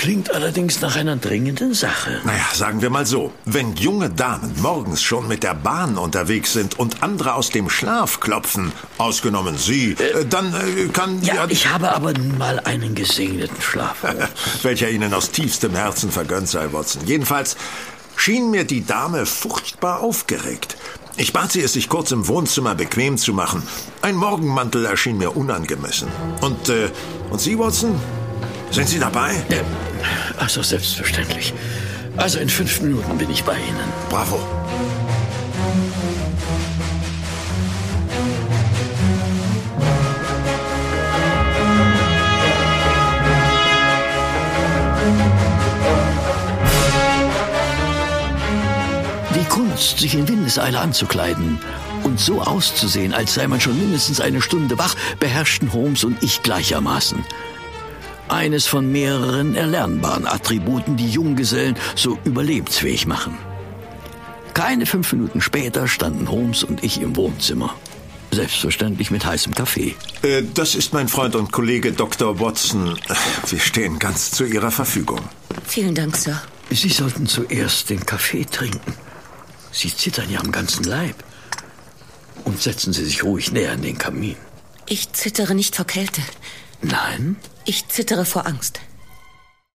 klingt allerdings nach einer dringenden Sache. Naja, sagen wir mal so. Wenn junge Damen morgens schon mit der Bahn unterwegs sind und andere aus dem Schlaf klopfen, ausgenommen Sie, dann kann... Ja, ich habe aber nun mal einen gesegneten Schlaf. Welcher Ihnen aus tiefstem Herzen vergönnt sei, Watson. Jedenfalls schien mir die Dame furchtbar aufgeregt. Ich bat sie, es sich kurz im Wohnzimmer bequem zu machen. Ein Morgenmantel erschien mir unangemessen. Und Sie, Watson? Sind Sie dabei? Also selbstverständlich. Also in 5 Minuten bin ich bei Ihnen. Bravo. Die Kunst, sich in Windeseile anzukleiden und so auszusehen, als sei man schon mindestens eine Stunde wach, beherrschten Holmes und ich gleichermaßen. Eines von mehreren erlernbaren Attributen, die Junggesellen so überlebensfähig machen. Keine 5 Minuten später standen Holmes und ich im Wohnzimmer. Selbstverständlich mit heißem Kaffee. Das ist mein Freund und Kollege Dr. Watson. Wir stehen ganz zu Ihrer Verfügung. Vielen Dank, Sir. Sie sollten zuerst den Kaffee trinken. Sie zittern ja am ganzen Leib. Und setzen Sie sich ruhig näher an den Kamin. Ich zittere nicht vor Kälte. Nein? Ich zittere vor Angst.